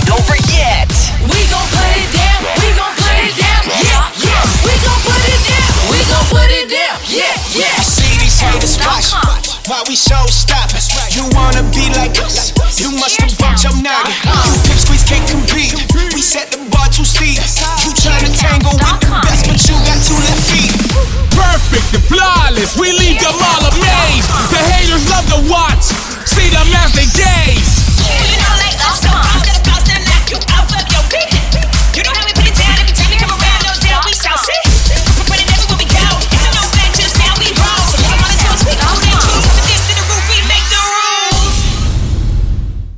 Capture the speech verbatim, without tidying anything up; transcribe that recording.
don't forget, we gon' put it down, we gon' put it down, yeah, yeah. We gon' put it down, we gon' put it down, yeah, yeah. I see these haters watch while we show stop. You wanna be like us?